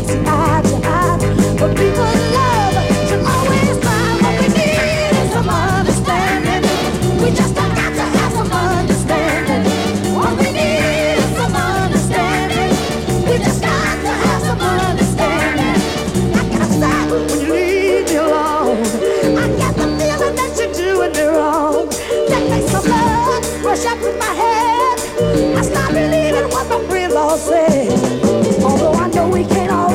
chasing after high. But people love should always find what we need is some understanding. We just got to have some understanding. All we need is some understanding. We just got to have some understanding. I can't stop when you leave me alone. I get the feeling that you're doing me wrong. That makes some blood rush up in my head. I stop believing what my friend Lord said.